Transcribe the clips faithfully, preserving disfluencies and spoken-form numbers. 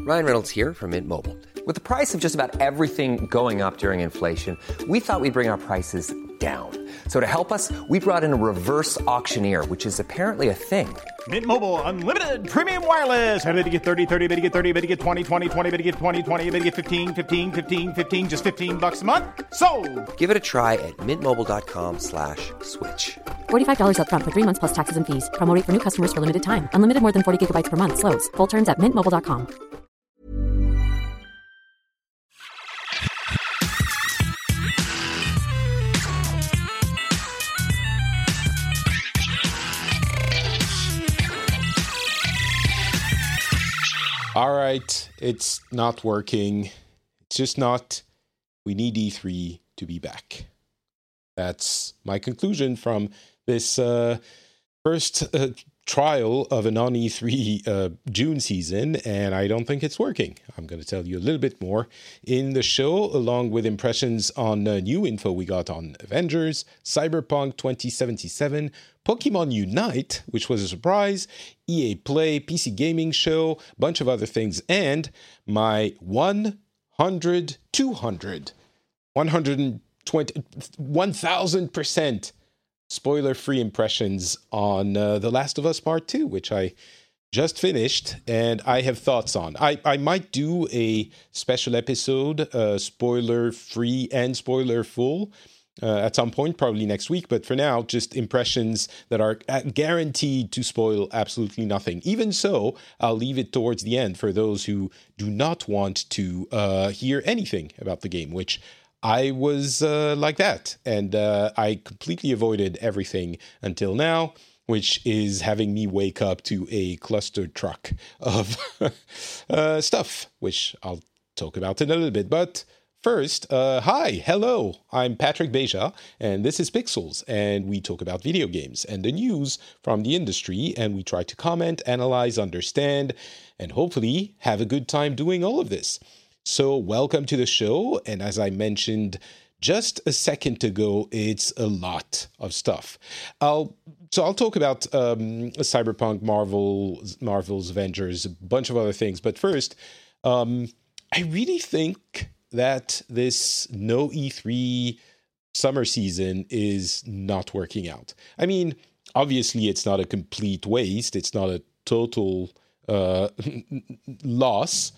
Ryan Reynolds here from Mint Mobile. With the price of just about everything going up during inflation, we thought we'd bring our prices down. So to help us, we brought in a reverse auctioneer, which is apparently a thing. Mint Mobile Unlimited Premium Wireless. How to get thirty, thirty, how to get thirty, how to get twenty, twenty, twenty, how to get twenty, twenty, how to get fifteen, fifteen, fifteen, fifteen, just fifteen bucks a month? Sold! Give it a try at mintmobile.com slash switch. forty-five dollars up front for three months plus taxes and fees. Promo rate for new customers for limited time. Unlimited more than forty gigabytes per month. Slows full terms at mint mobile dot com. All right, it's not working. It's just not. We need E three to be back. That's my conclusion from this uh, first uh, trial of a non-E three uh, June season, and I don't think it's working. I'm going to tell you a little bit more in the show, along with impressions on uh, new info we got on Avengers, Cyberpunk twenty seventy-seven, Pokemon Unite, which was a surprise, E A Play, P C Gaming Show, a bunch of other things, and my one hundred, two hundred, one hundred twenty, one thousand percent spoiler-free impressions on uh, The Last of Us Part two, which I just finished, and I have thoughts on. I, I might do a special episode, uh, spoiler-free and spoiler-full, uh, at some point, probably next week, but for now, just impressions that are guaranteed to spoil absolutely nothing. Even so, I'll leave it towards the end for those who do not want to uh, hear anything about the game, which I was uh, like that, and uh, I completely avoided everything until now, which is having me wake up to a cluster truck of uh, stuff, which I'll talk about in a little bit. But first, uh, hi, hello, I'm Patrick Beja, and this is Pixels, and we talk about video games and the news from the industry, and we try to comment, analyze, understand, and hopefully have a good time doing all of this. So welcome to the show, and as I mentioned just a second ago, it's a lot of stuff. I'll so I'll talk about um, Cyberpunk, Marvel, Marvel's Avengers, a bunch of other things. But first, um, I really think that this no E three summer season is not working out. I mean, obviously, it's not a complete waste. It's not a total uh, loss.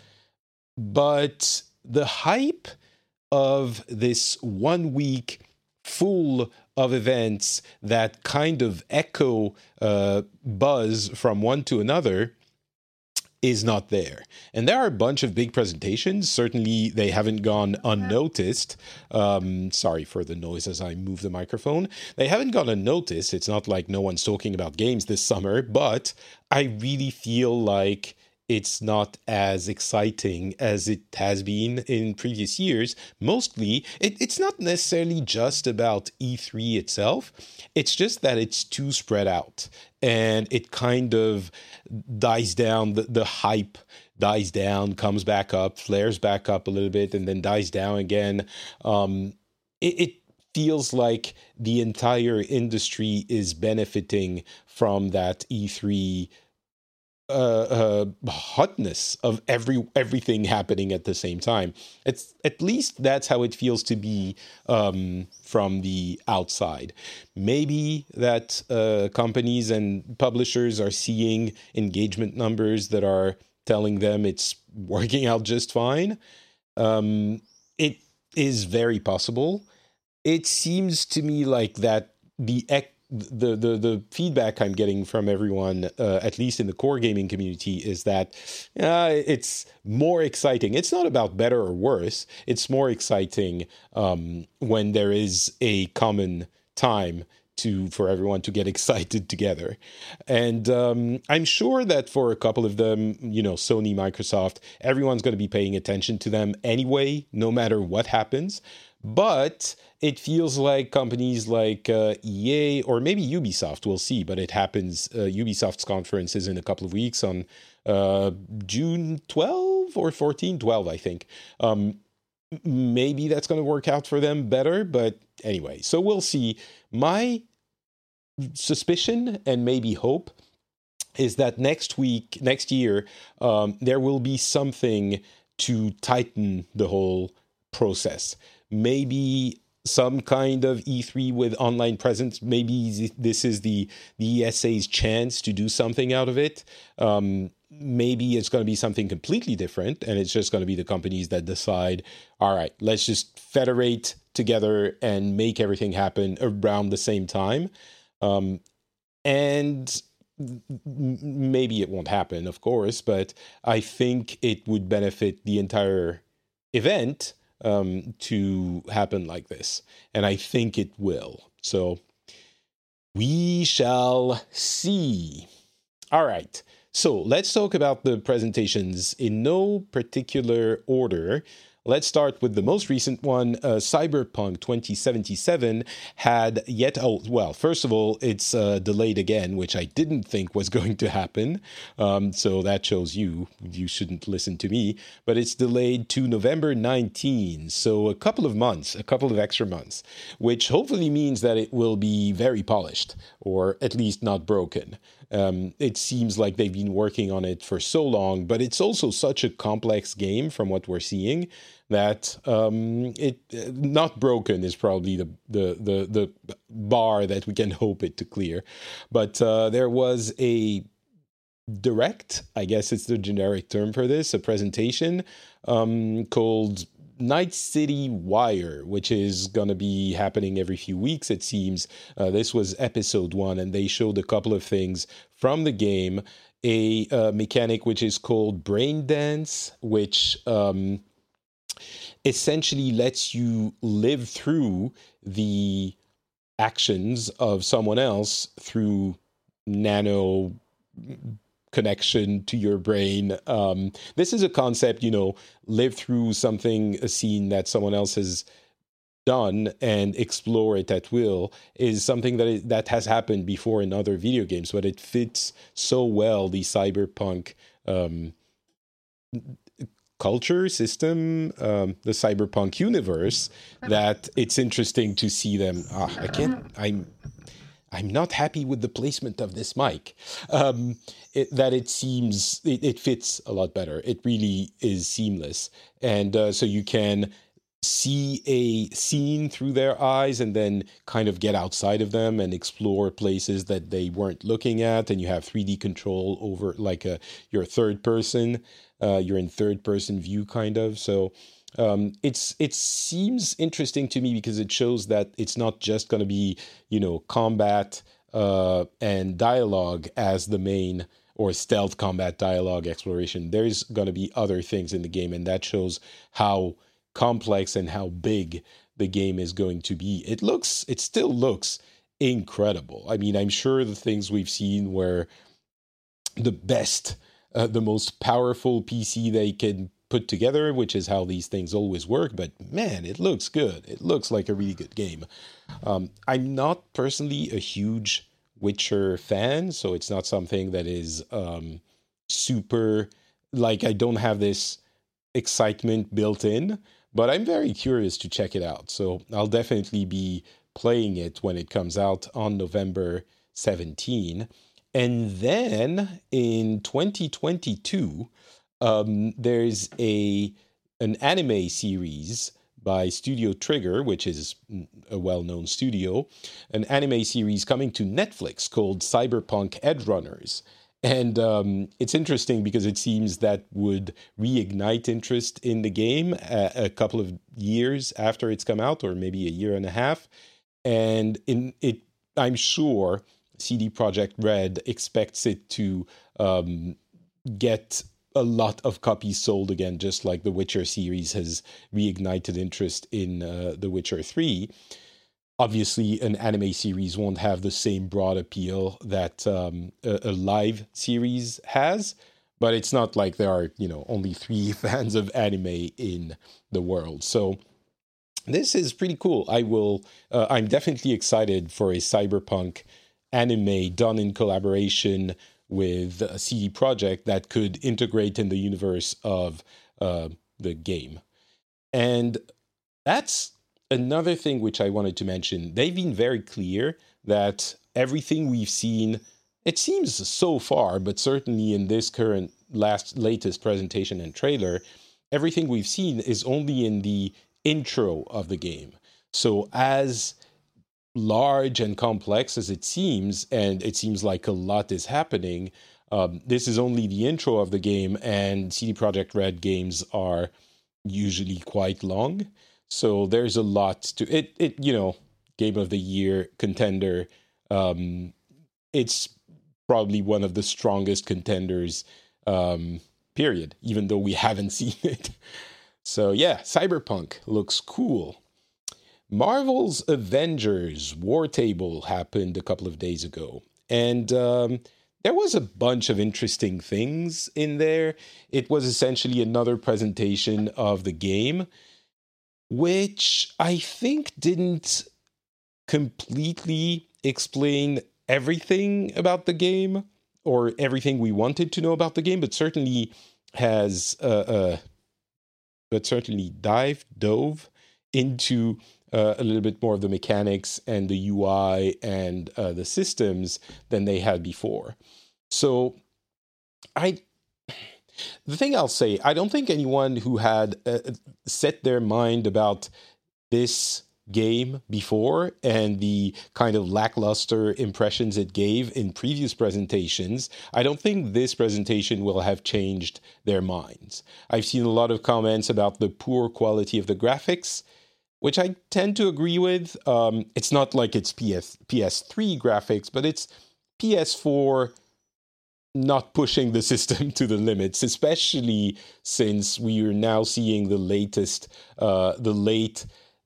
But the hype of this one week full of events that kind of echo uh, buzz from one to another is not there. And there are a bunch of big presentations. Certainly, they haven't gone unnoticed. Um, sorry for the noise as I move the microphone. They haven't gone unnoticed. It's not like no one's talking about games this summer, but I really feel like it's not as exciting as it has been in previous years. Mostly, it, it's not necessarily just about E three itself. It's just that it's too spread out. And it kind of dies down, the, the hype dies down, comes back up, flares back up a little bit, and then dies down again. Um, it, it feels like the entire industry is benefiting from that E three Uh, uh, hotness of every everything happening at the same time. It's at least that's how it feels to be um, from the outside. Maybe that uh, companies and publishers are seeing engagement numbers that are telling them it's working out just fine. Um, it is very possible. It seems to me like that the ec- The, the the feedback I'm getting from everyone, uh, at least in the core gaming community, is that uh, it's more exciting. It's not about better or worse. It's more exciting um, when there is a common time to for everyone to get excited together. And um, I'm sure that for a couple of them, you know, Sony, Microsoft, everyone's going to be paying attention to them anyway, no matter what happens. But it feels like companies like uh, E A or maybe Ubisoft, we'll see, but it happens. Uh, Ubisoft's conference is in a couple of weeks on uh, June twelfth or fourteen, twelve, I think. Um, maybe that's going to work out for them better, but anyway, so we'll see. My suspicion and maybe hope is that next week, next year, um, there will be something to tighten the whole process. Maybe some kind of E three with online presence. Maybe this is the, the E S A's chance to do something out of it. Um, maybe it's going to be something completely different, and it's just going to be the companies that decide, all right, let's just federate together and make everything happen around the same time. Um, and maybe it won't happen, of course, but I think it would benefit the entire event um, to happen like this. And I think it will. So we shall see. All right. So let's talk about the presentations in no particular order. Let's start with the most recent one. Uh, Cyberpunk twenty seventy-seven had yet... Oh, well, first of all, it's uh, delayed again, which I didn't think was going to happen. Um, so that shows you. You shouldn't listen to me. But it's delayed to November nineteenth. So a couple of months, a couple of extra months, which hopefully means that it will be very polished, or at least not broken. Um, it seems like they've been working on it for so long, but it's also such a complex game from what we're seeing that um, it uh, not broken is probably the, the the the bar that we can hope it to clear. But uh, there was a direct, I guess it's the generic term for this, a presentation um, called Night City Wire, which is going to be happening every few weeks, it seems. Uh, this was episode one, and they showed a couple of things from the game. A uh, mechanic which is called Brain Dance, which um, essentially lets you live through the actions of someone else through nano connection to your brain. Um, this is a concept, you know, live through something, a scene that someone else has done and explore it at will, is something that is, that has happened before in other video games, but it fits so well the cyberpunk um, culture system, um, the cyberpunk universe, that it's interesting to see them. Ah, I can't, I'm, I'm not happy with the placement of this mic. Um, it, that it seems, it, it fits a lot better. It really is seamless. And uh, so you can see a scene through their eyes and then kind of get outside of them and explore places that they weren't looking at. And you have three D control over, like a, you're third person, uh, you're in third person view kind of. So um, it's, it seems interesting to me because it shows that it's not just going to be, you know, combat uh, and dialogue as the main, or stealth combat, dialogue, exploration. There's going to be other things in the game, and that shows how complex and how big the game is going to be. It looks, it still looks incredible. I mean, I'm sure the things we've seen were the best, uh, the most powerful P C they can put together, which is how these things always work. But man, it looks good. It looks like a really good game. Um, I'm not personally a huge Witcher fan, so it's not something that is um, super, like, I don't have this excitement built in, but I'm very curious to check it out. So I'll definitely be playing it when it comes out on November seventeenth. And then in twenty twenty-two, um, there's a an anime series by Studio Trigger, which is a well-known studio, an anime series coming to Netflix called Cyberpunk Edgerunners. And um, it's interesting because it seems that would reignite interest in the game a, a couple of years after it's come out, or maybe a year and a half. And in it, I'm sure C D Projekt Red expects it to um, get a lot of copies sold again, just like the Witcher series has reignited interest in uh, The Witcher three. Obviously, an anime series won't have the same broad appeal that um, a, a live series has, but it's not like there are, you know, only three fans of anime in the world. So this is pretty cool. I will, uh, I'm definitely excited for a cyberpunk anime done in collaboration with a C D Projekt that could integrate in the universe of uh, the game. And that's another thing which I wanted to mention. They've been very clear that everything we've seen it seems so far, but certainly in this current last latest presentation and trailer, everything we've seen is only in the intro of the game. So as large and complex as it seems, and it seems like a lot is happening, um, this is only the intro of the game, and C D Projekt Red games are usually quite long. So there's a lot to it. It you know, Game of the Year contender. Um, it's probably one of the strongest contenders, um, period, even though we haven't seen it. So yeah, Cyberpunk looks cool. Marvel's Avengers War Table happened a couple of days ago, and um, there was a bunch of interesting things in there. It was essentially another presentation of the game, which I think didn't completely explain everything about the game or everything we wanted to know about the game, but certainly has, uh, uh, but certainly dived, dove into uh, a little bit more of the mechanics and the U I and uh, the systems than they had before. So I, the thing I'll say, I don't think anyone who had uh, set their mind about this game before and the kind of lackluster impressions it gave in previous presentations, I don't think this presentation will have changed their minds. I've seen a lot of comments about the poor quality of the graphics, which I tend to agree with. Um, it's not like it's P S, P S three graphics, but it's P S four not pushing the system to the limits, especially since we are now seeing the latest, uh, the late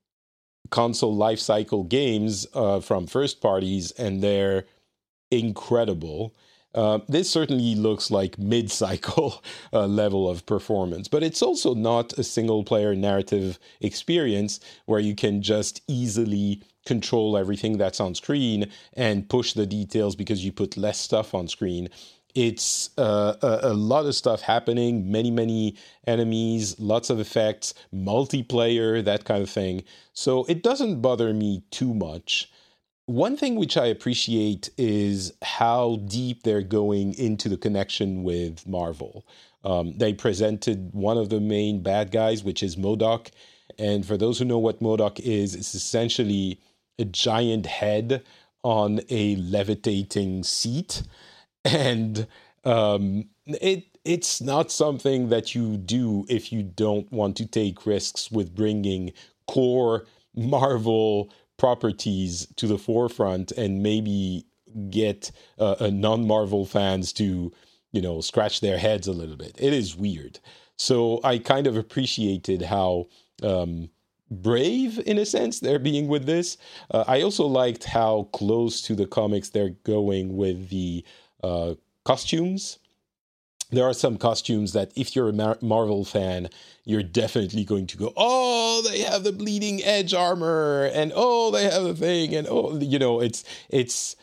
console lifecycle games uh, from first parties, and they're incredible. Uh, this certainly looks like mid-cycle uh, level of performance, but it's also not a single-player narrative experience where you can just easily control everything that's on screen and push the details because you put less stuff on screen. It's uh, a, a lot of stuff happening, many, many enemies, lots of effects, multiplayer, that kind of thing. So it doesn't bother me too much. One thing which I appreciate is how deep they're going into the connection with Marvel. Um, they presented one of the main bad guys, which is MODOK. And for those who know what MODOK is, it's essentially a giant head on a levitating seat. And um, it it's not something that you do if you don't want to take risks with bringing core Marvel properties to the forefront and maybe get uh, a non-Marvel fans to, you know, scratch their heads a little bit. It is weird. So I kind of appreciated how um, brave, in a sense, they're being with this. Uh, I also liked how close to the comics they're going with the Uh, costumes. There are some costumes that if you're a Mar- Marvel fan, you're definitely going to go, oh, they have the bleeding edge armor, and oh, they have a thing, and oh, you know, it's, it's,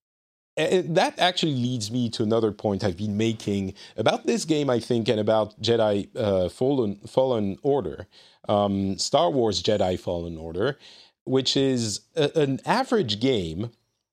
it, that actually leads me to another point I've been making about this game, I think, and about Jedi uh, Fallen, Fallen Order, um, Star Wars Jedi Fallen Order, which is a, an average game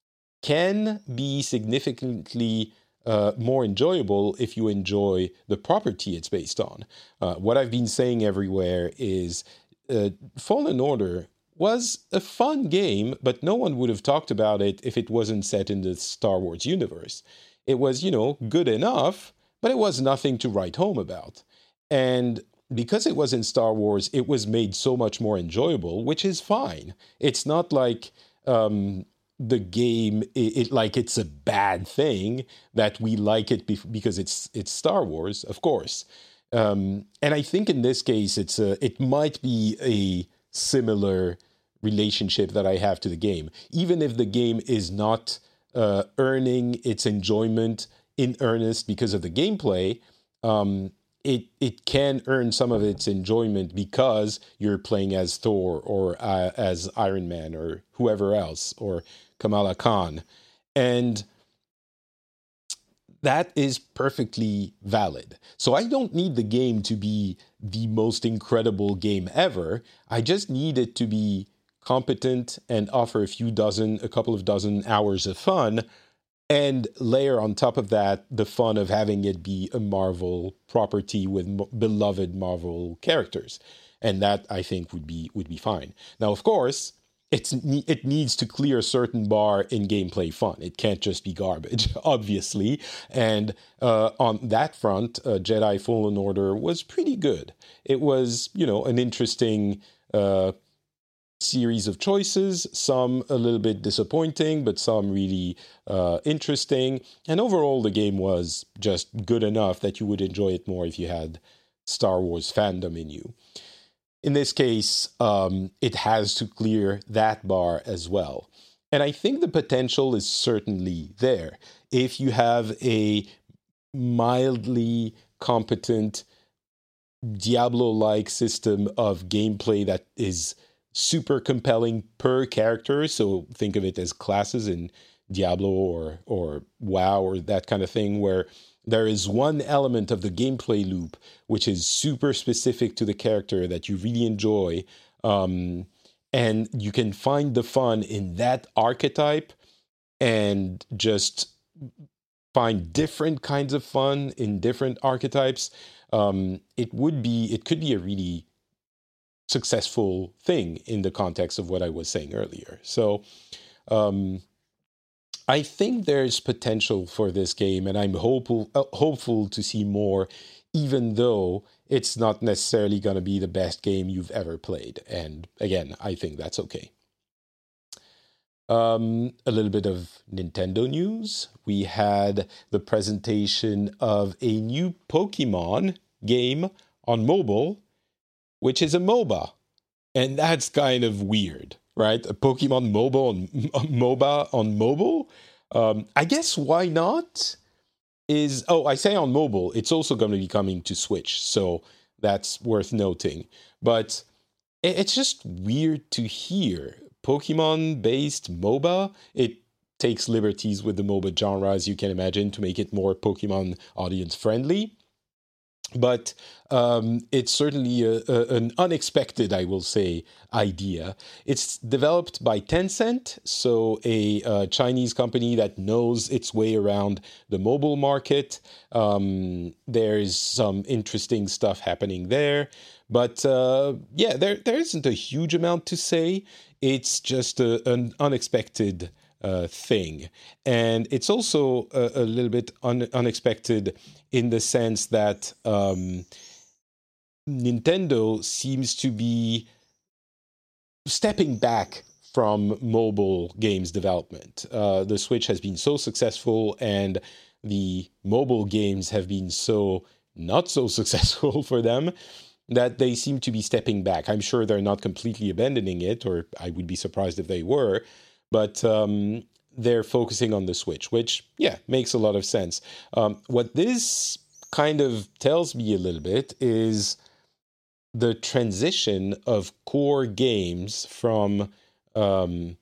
can be significantly uh, more enjoyable if you enjoy the property it's based on. Uh, what I've been saying everywhere is uh, Fallen Order was a fun game, but no one would have talked about it if it wasn't set in the Star Wars universe. It was, you know, good enough, but it was nothing to write home about. And because it was in Star Wars, it was made so much more enjoyable, which is fine. It's not like Um, the game, it, it like it's a bad thing that we like it be- because it's it's Star Wars, of course. Um, and I think in this case, it's a, it might be a similar relationship that I have to the game, even if the game is not uh, earning its enjoyment in earnest because of the gameplay. Um, it it can earn some of its enjoyment because you're playing as Thor or uh, as Iron Man or whoever else, or Kamala Khan. And that is perfectly valid. So I don't need the game to be the most incredible game ever. I just need it to be competent and offer a few dozen, a couple of dozen hours of fun. and layer on top of that the fun of having it be a Marvel property with m- beloved Marvel characters. And that, I think, would be would be fine. Now, of course, it's it needs to clear a certain bar in gameplay fun. It can't just be garbage, obviously. And uh, on that front, uh, Jedi Fallen Order was pretty good. It was, you know, an interesting uh, series of choices, some a little bit disappointing, but some really uh, interesting. And overall, the game was just good enough that you would enjoy it more if you had Star Wars fandom in you. In this case, um, it has to clear that bar as well. And I think the potential is certainly there. If you have a mildly competent Diablo-like system of gameplay that is super compelling per character, so think of it as classes in Diablo or or WoW or that kind of thing, where there is one element of the gameplay loop which is super specific to the character that you really enjoy, um, and you can find the fun in that archetype and just find different kinds of fun in different archetypes. Um, it would be, it could be a really successful thing in the context of what I was saying earlier. So, um, I think there's potential for this game, and I'm hopeful uh, hopeful to see more, even though it's not necessarily going to be the best game you've ever played. And again, I think that's okay. Um, a little bit of Nintendo news. We had the presentation of a new Pokemon game on mobile, which is a MOBA. And that's kind of weird, right? A Pokemon mobile on, MOBA on mobile? Um, I guess why not? Is oh, I say on mobile, it's also going to be coming to Switch, so that's worth noting. But it, it's just weird to hear. Pokemon-based MOBA, it takes liberties with the MOBA genre, as you can imagine, to make it more Pokemon audience-friendly. But um, it's certainly a, a, an unexpected, I will say, idea. It's developed by Tencent, so a uh, Chinese company that knows its way around the mobile market. Um, there's some interesting stuff happening there. But uh, yeah, there there isn't a huge amount to say. It's just a, an unexpected uh, thing. And it's also a, a little bit un, unexpected in the sense that um, Nintendo seems to be stepping back from mobile games development. Uh, the Switch has been so successful, and the mobile games have been so not so successful for them that they seem to be stepping back. I'm sure they're not completely abandoning it, or I would be surprised if they were, but um, they're focusing on the Switch, which, yeah, makes a lot of sense. Um, what this kind of tells me a little bit is the transition of core games from um,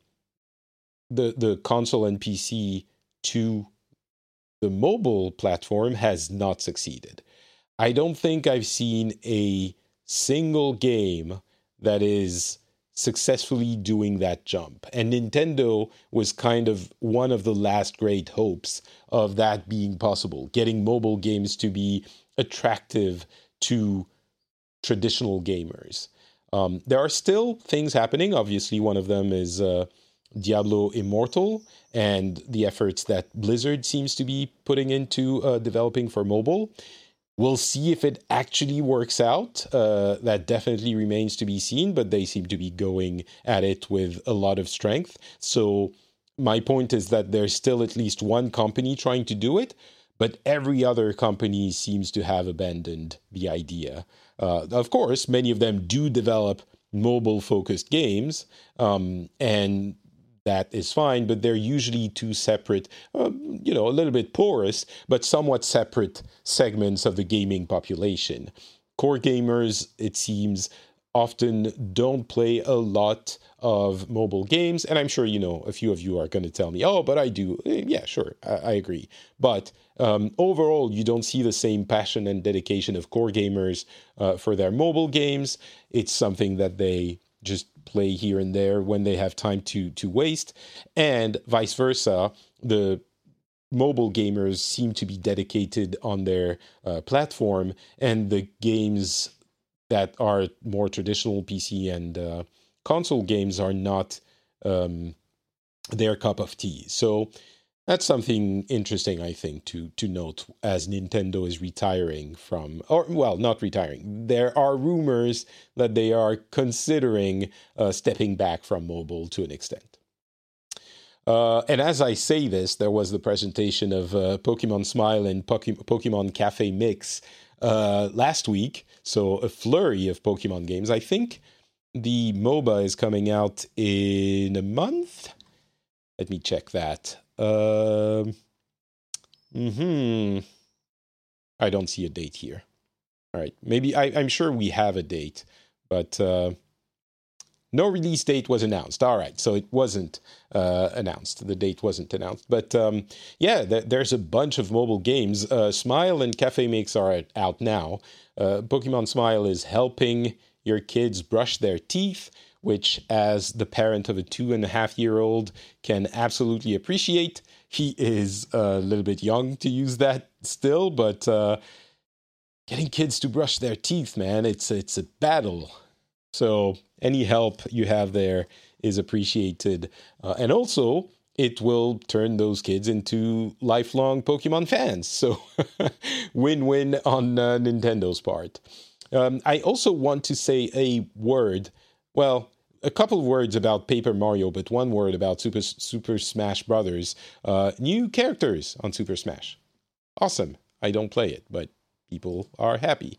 the the console and P C to the mobile platform has not succeeded. I don't think I've seen a single game that is successfully doing that jump. And Nintendo was kind of one of the last great hopes of that being possible, getting mobile games to be attractive to traditional gamers. Um, there are still things happening. Obviously, one of them is uh, Diablo Immortal and the efforts that Blizzard seems to be putting into uh, developing for mobile. We'll see if it actually works out. Uh, that definitely remains to be seen, but they seem to be going at it with a lot of strength. So my point is that there's still at least one company trying to do it, but every other company seems to have abandoned the idea. Uh, of course, many of them do develop mobile-focused games, um, and that is fine, but they're usually two separate, um, you know, a little bit porous, but somewhat separate segments of the gaming population. Core gamers, it seems, often don't play a lot of mobile games, and I'm sure, you know, a few of you are going to tell me, oh, but I do. Yeah, sure, I, I agree. But um, overall, you don't see the same passion and dedication of core gamers uh, for their mobile games. It's something that they just play here and there when they have time to to waste, and vice versa. The mobile gamers seem to be dedicated on their uh, platform, and the games that are more traditional P C and uh, console games are not um, their cup of tea. So that's something interesting, I think, to to note as Nintendo is retiring from, or well, not retiring. There are rumors that they are considering uh, stepping back from mobile to an extent. Uh, and as I say this, there was the presentation of uh, Pokemon Smile and Poke- Pokemon Cafe Mix uh, last week. So a flurry of Pokemon games. I think the MOBA is coming out in a month. Let me check that. Uh, hmm. I don't see a date here. All right. Maybe I, I'm sure we have a date, but uh, no release date was announced. All right. So it wasn't uh, announced. The date wasn't announced. But um, yeah, th- there's a bunch of mobile games. Uh, Smile and Cafe Mix are out now. Uh, Pokemon Smile is helping your kids brush their teeth, which, as the parent of a two and a half year old, can absolutely appreciate. He is a little bit young to use that still, but uh, getting kids to brush their teeth, man, it's it's a battle. So any help you have there is appreciated, uh, and also it will turn those kids into lifelong Pokemon fans. So win-win on uh, Nintendo's part. Um, I also want to say a word. Well, a couple of words about Paper Mario, but one word about Super Super Smash Brothers. Uh, new characters on Super Smash. Awesome. I don't play it, but people are happy.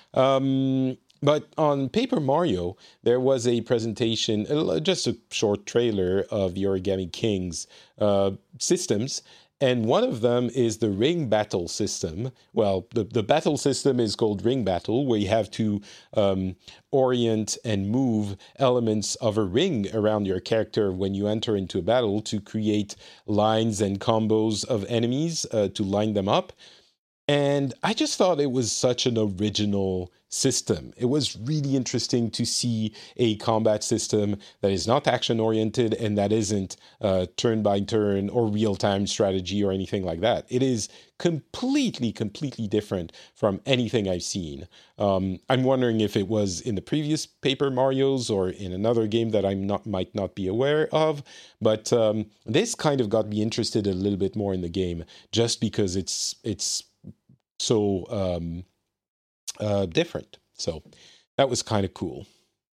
Um, but on Paper Mario, there was a presentation, just a short trailer of the Origami King's uh, systems. And one of them is the ring battle system. Well, the, the battle system is called ring battle, where you have to um, orient and move elements of a ring around your character when you enter into a battle to create lines and combos of enemies uh, to line them up. And I just thought it was such an original system. It was really interesting to see a combat system that is not action-oriented and that isn't uh, turn-by-turn or real-time strategy or anything like that. It is completely, completely different from anything I've seen. Um, I'm wondering if it was in the previous Paper Marios or in another game that I not might not be aware of, but um, this kind of got me interested a little bit more in the game just because it's it's so um, uh, different. So that was kind of cool.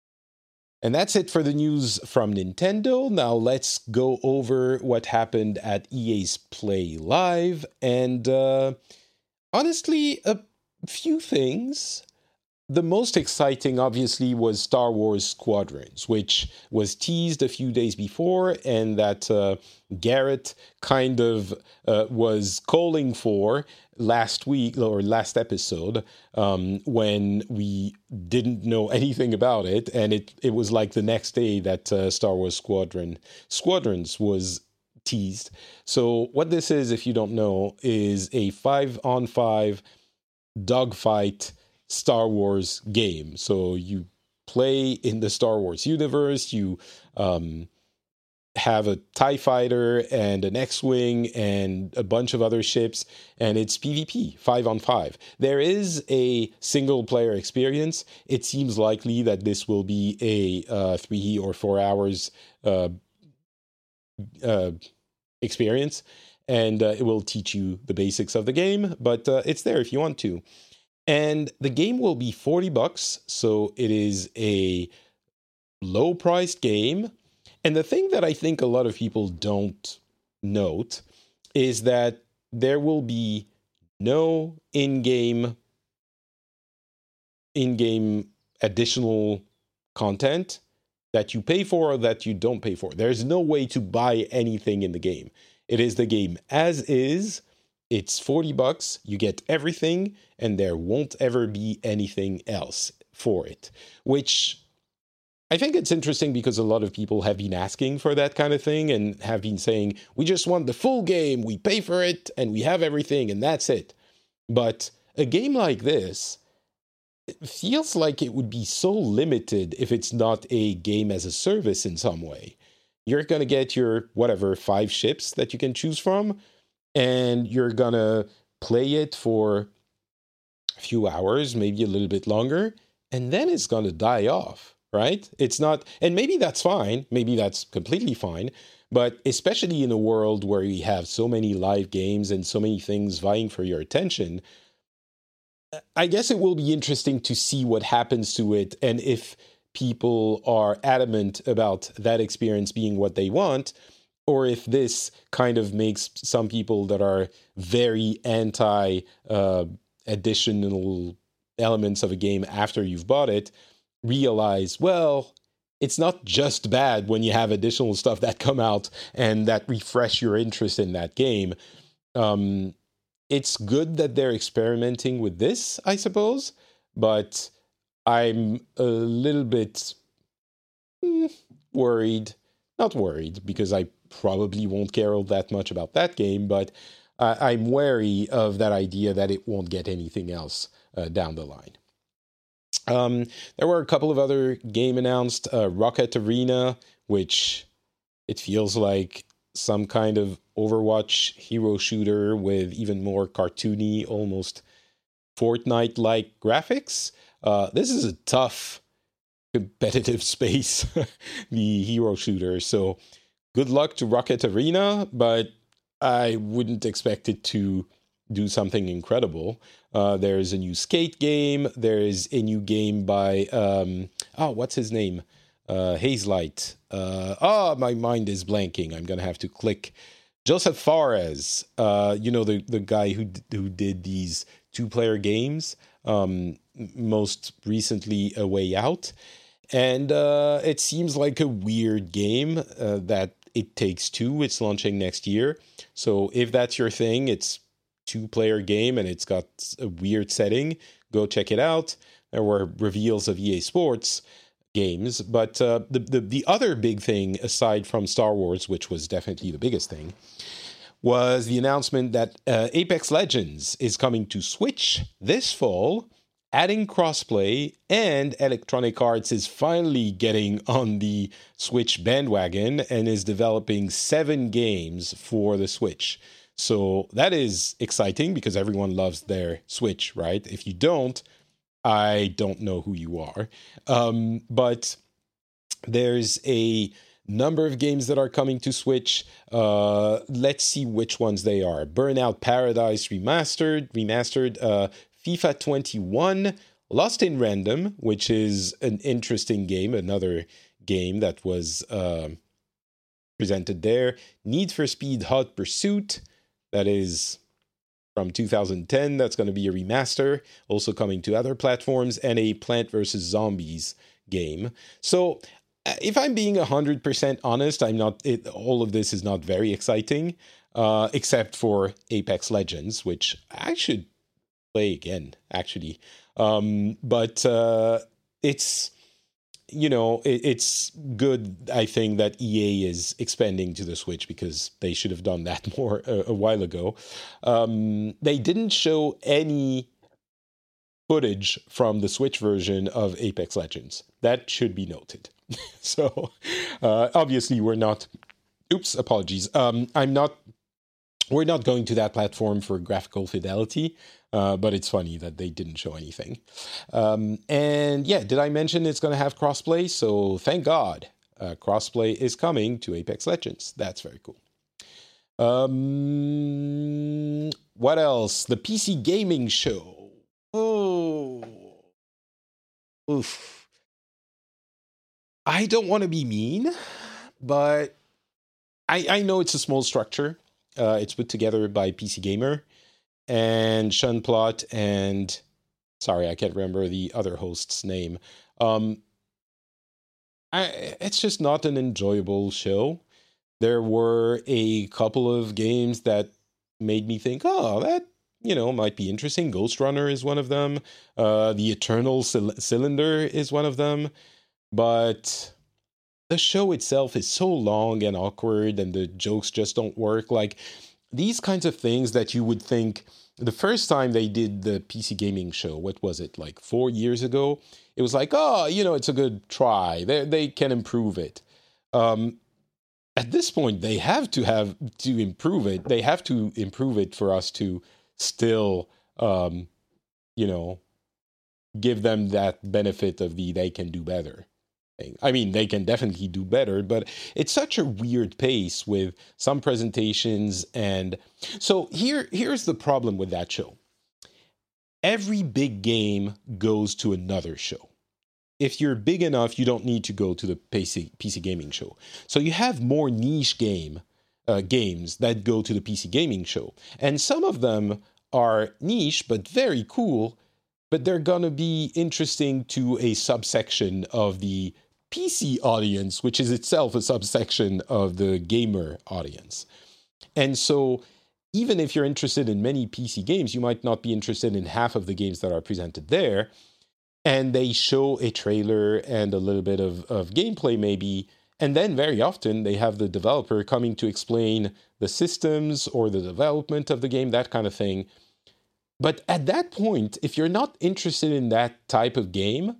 And that's it for the news from Nintendo. Now let's go over what happened at E A's Play Live. And uh, honestly, a few things. The most exciting, obviously, was Star Wars Squadrons, which was teased a few days before, and that uh, Garrett kind of uh, was calling for last week, or last episode, um, when we didn't know anything about it, and it, it was like the next day that uh, Star Wars Squadron Squadrons was teased. So what this is, if you don't know, is a five-on-five dogfight Star Wars game. So you play in the Star Wars universe, you um, have a TIE fighter and an X-Wing and a bunch of other ships, and it's PvP, five on five. There is a single-player experience. It seems likely that this will be a uh, three or four hours uh, uh, experience, and uh, it will teach you the basics of the game, but uh, it's there if you want to. And the game will be forty bucks, so it is a low-priced game. And the thing that I think a lot of people don't note is that there will be no in-game in-game additional content that you pay for or that you don't pay for. There's no way to buy anything in the game. It is the game as is. It's forty bucks, you get everything, and there won't ever be anything else for it. Which I think it's interesting because a lot of people have been asking for that kind of thing and have been saying, we just want the full game, we pay for it, and we have everything, and that's it. But a game like this, it feels like it would be so limited if it's not a game as a service in some way. You're going to get your, whatever, five ships that you can choose from. and you're gonna play it for a few hours, maybe a little bit longer, and then it's gonna die off, right? It's not, and maybe that's fine, maybe that's completely fine, but especially in a world where you have so many live games and so many things vying for your attention, I guess it will be interesting to see what happens to it, and if people are adamant about that experience being what they want, or if this kind of makes some people that are very anti uh, additional elements of a game after you've bought it realize, well, it's not just bad when you have additional stuff that come out and that refresh your interest in that game. Um, it's good that they're experimenting with this, I suppose, but I'm a little bit mm, worried. Not worried, because I probably won't care all that much about that game, but uh, I'm wary of that idea that it won't get anything else uh, down the line. Um, there were a couple of other game announced. Uh, Rocket Arena, which it feels like some kind of Overwatch hero shooter with even more cartoony, almost Fortnite-like graphics. Uh, this is a tough competitive space, the hero shooter. So good luck to Rocket Arena, but I wouldn't expect it to do something incredible. Uh, there's a new skate game. There's a new game by, um, oh, what's his name? Uh, Hazelight. Uh, oh, my mind is blanking. I'm going to have to click. Joseph Fares, uh, you know, the, the guy who who did these two-player games, um, most recently A Way Out. And uh, it seems like a weird game uh, that It Takes Two. It's launching next year. So if that's your thing, it's two-player game and it's got a weird setting, go check it out. There were reveals of E A Sports games, but uh, the, the the other big thing, aside from Star Wars, which was definitely the biggest thing, was the announcement that uh, Apex Legends is coming to Switch this fall, adding crossplay, and Electronic Arts is finally getting on the Switch bandwagon and is developing seven games for the Switch. So that is exciting because everyone loves their Switch, right? If you don't, I don't know who you are. Um, but there's a number of games that are coming to Switch. Uh, let's see which ones they are. Burnout Paradise Remastered, remastered, uh, FIFA twenty-one, Lost in Random, which is an interesting game, another game that was uh, presented there. Need for Speed Hot Pursuit, that is from two thousand ten. That's going to be a remaster, also coming to other platforms, and a Plant versus. Zombies game. So if I'm being one hundred percent honest, I'm not. It, all of this is not very exciting, uh, except for Apex Legends, which I should play again, actually. Um, but uh, it's, you know, it, it's good, I think, that E A is expanding to the Switch because they should have done that more a, a while ago. Um, they didn't show any footage from the Switch version of Apex Legends. That should be noted. So, uh, obviously, we're not... Oops, apologies. Um, I'm not... We're not going to that platform for graphical fidelity, uh, but it's funny that they didn't show anything. Um, and yeah, did I mention it's going to have crossplay? So thank God, uh, crossplay is coming to Apex Legends. That's very cool. Um, what else? The P C Gaming Show. Oh, oof. I don't want to be mean, but I, I know it's a small structure. Uh, it's put together by P C Gamer and Sean Plott and, sorry, I can't remember the other host's name. Um, I, it's just not an enjoyable show. There were a couple of games that made me think, oh, that, you know, might be interesting. Ghost Runner is one of them. Uh, the Eternal C- Cylinder is one of them. But the show itself is so long and awkward and the jokes just don't work. Like, these kinds of things that you would think the first time they did the P C Gaming Show, what was it, like four years ago? It was like, oh, you know, it's a good try. They they can improve it. Um, at this point, they have to have to improve it. They have to improve it for us to still, um, you know, give them that benefit of the they can do better thing. I mean, they can definitely do better, but it's such a weird pace with some presentations. And so here, here's the problem with that show. Every big game goes to another show. If you're big enough, you don't need to go to the P C, P C gaming show. So you have more niche game uh, games that go to the P C gaming show. And some of them are niche, but very cool, but they're going to be interesting to a subsection of the P C audience, which is itself a subsection of the gamer audience. And so even if you're interested in many P C games, you might not be interested in half of the games that are presented there. And they show a trailer and a little bit of, of gameplay maybe, and then very often they have the developer coming to explain the systems or the development of the game, that kind of thing. But at that point, if you're not interested in that type of game,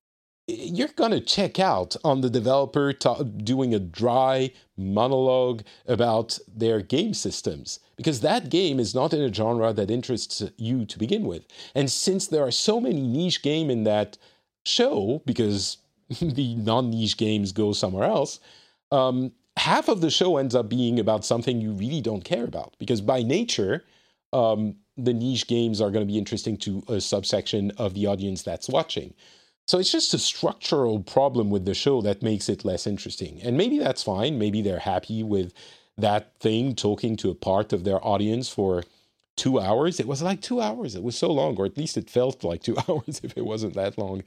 you're going to check out on the developer ta- doing a dry monologue about their game systems, because that game is not in a genre that interests you to begin with. And since there are so many niche games in that show, because the non-niche games go somewhere else, um, half of the show ends up being about something you really don't care about, because by nature, um, the niche games are going to be interesting to a subsection of the audience that's watching. So it's just a structural problem with the show that makes it less interesting. And maybe that's fine. Maybe they're happy with that thing talking to a part of their audience for two hours. It was like two hours. It was so long, or at least it felt like two hours if it wasn't that long.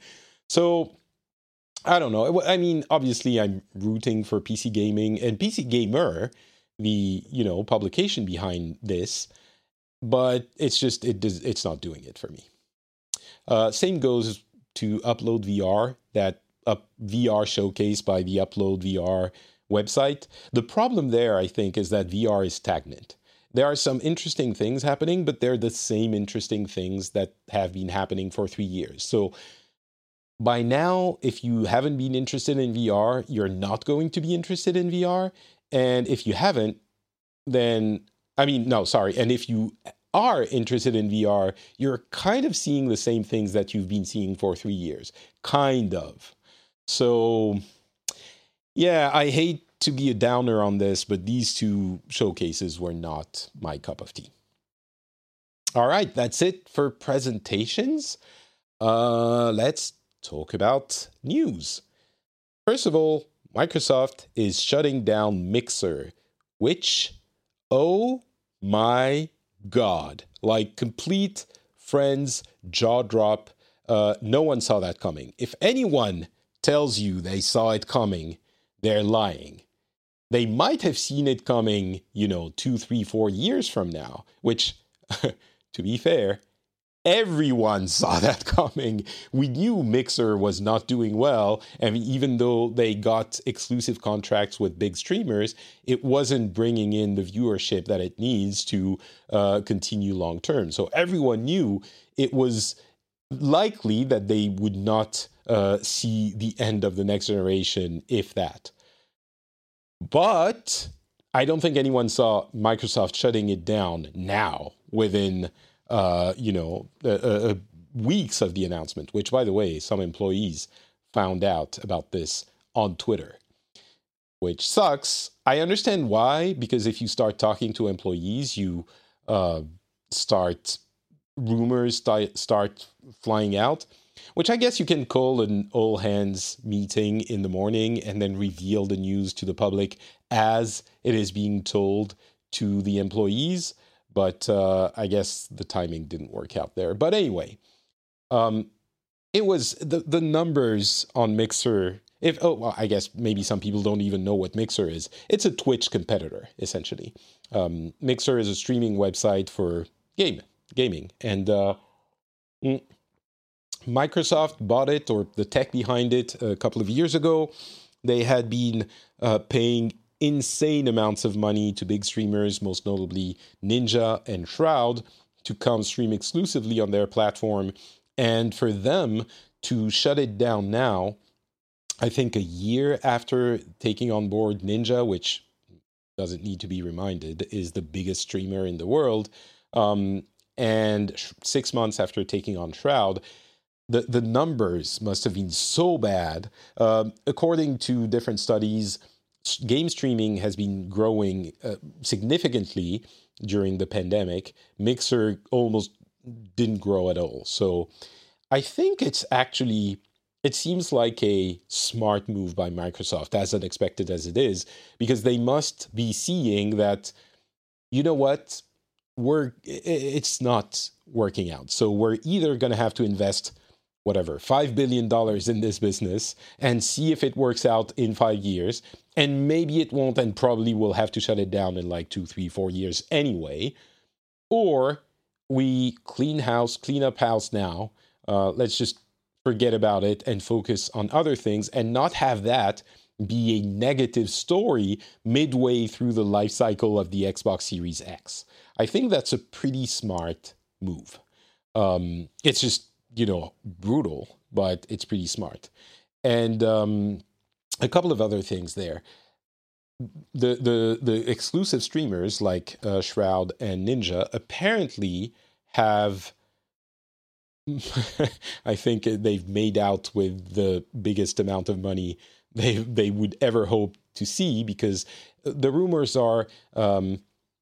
So I don't know. I mean, obviously I'm rooting for P C Gaming and P C Gamer, the, you know, publication behind this, but it's just, it does, it's not doing it for me. Uh, same goes to Upload V R, that up V R showcase by the Upload V R website. The problem there, I think, is that V R is stagnant. There are some interesting things happening, but they're the same interesting things that have been happening for three years. So by now, if you haven't been interested in V R, you're not going to be interested in V R. And if you haven't, then, I mean, no, sorry. And if you are interested in V R, you're kind of seeing the same things that you've been seeing for three years. Kind of. So, yeah, I hate to be a downer on this, but these two showcases were not my cup of tea. All right, that's it for presentations. Uh, let's talk about news. First of all, Microsoft is shutting down Mixer, which, oh my God, like complete friends jaw drop. Uh, no one saw that coming. If anyone tells you they saw it coming, they're lying. They might have seen it coming, you know, two, three, four years from now, which, to be fair, everyone saw that coming. We knew Mixer was not doing well, and even though they got exclusive contracts with big streamers, it wasn't bringing in the viewership that it needs to uh, continue long term. So everyone knew it was likely that they would not uh, see the end of the next generation, if that. But I don't think anyone saw Microsoft shutting it down now within Uh, you know, uh, uh, weeks of the announcement, which, by the way, some employees found out about this on Twitter, which sucks. I understand why, because if you start talking to employees, you uh, start, rumors start, start flying out, which I guess you can call an all-hands meeting in the morning and then reveal the news to the public as it is being told to the employees. But uh, I guess the timing didn't work out there. But anyway, um, it was the, the numbers on Mixer. If oh, well, I guess maybe some people don't even know what Mixer is. It's a Twitch competitor, essentially. Um, Mixer is a streaming website for game gaming, and uh, Microsoft bought it, or the tech behind it, a couple of years ago. They had been uh, paying insane amounts of money to big streamers, most notably Ninja and Shroud, to come stream exclusively on their platform. And for them to shut it down now, I think a year after taking on board Ninja, which doesn't need to be reminded, is the biggest streamer in the world. Um, and sh- six months after taking on Shroud, the, the numbers must have been so bad. Uh, according to different studies, game streaming has been growing uh, significantly during the pandemic. Mixer almost didn't grow at all. So I think it's actually, it seems like a smart move by Microsoft, as unexpected as it is, because they must be seeing that, you know what, we're, it's not working out. So we're either going to have to invest whatever, five billion dollars in this business and see if it works out in five years. And maybe it won't, and probably we'll have to shut it down in like two, three, four years anyway. Or we clean house, clean up house now. Uh, let's just forget about it and focus on other things and not have that be a negative story midway through the life cycle of the Xbox Series X. I think that's a pretty smart move. Um, it's just, you know, brutal, but it's pretty smart. And um, a couple of other things there. The the the exclusive streamers like uh, Shroud and Ninja apparently have, I think they've made out with the biggest amount of money they they would ever hope to see, because the rumors are um,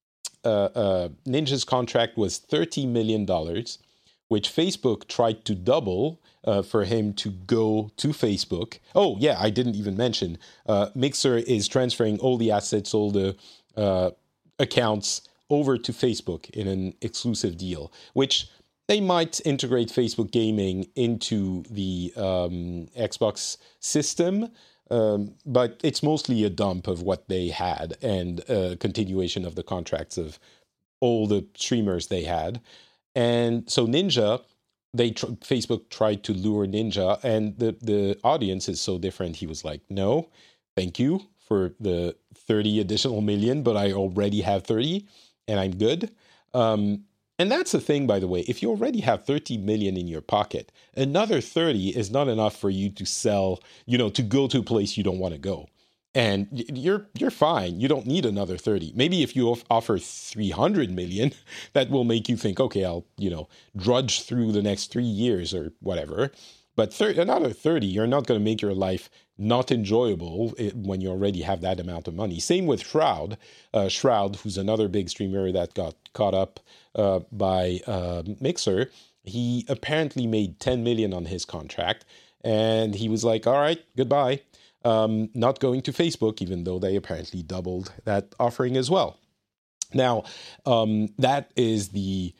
uh, uh, Ninja's contract was thirty million dollars, which Facebook tried to double uh, for him to go to Facebook. Oh, yeah, I didn't even mention. Uh, Mixer is transferring all the assets, all the uh, accounts over to Facebook in an exclusive deal, which they might integrate Facebook Gaming into the um, Xbox system, um, but it's mostly a dump of what they had and a continuation of the contracts of all the streamers they had. And so Ninja, they tr- Facebook tried to lure Ninja, and the, the audience is so different. He was like, no, thank you for the thirty additional million, but I already have thirty, and I'm good. Um, and that's the thing, by the way. If you already have thirty million in your pocket, another thirty is not enough for you to sell, you know, to go to a place you don't want to go. And you're you're fine. You don't need another thirty. Maybe if you offer three hundred million, that will make you think, okay, I'll, you know, drudge through the next three years or whatever. But thir- another thirty, you're not going to make your life not enjoyable when you already have that amount of money. Same with Shroud. Uh, Shroud, who's another big streamer that got caught up uh, by uh, Mixer, he apparently made ten million on his contract. And he was like, all right, goodbye. Um, not going to Facebook, even though they apparently doubled that offering as well. Now, um, that is the,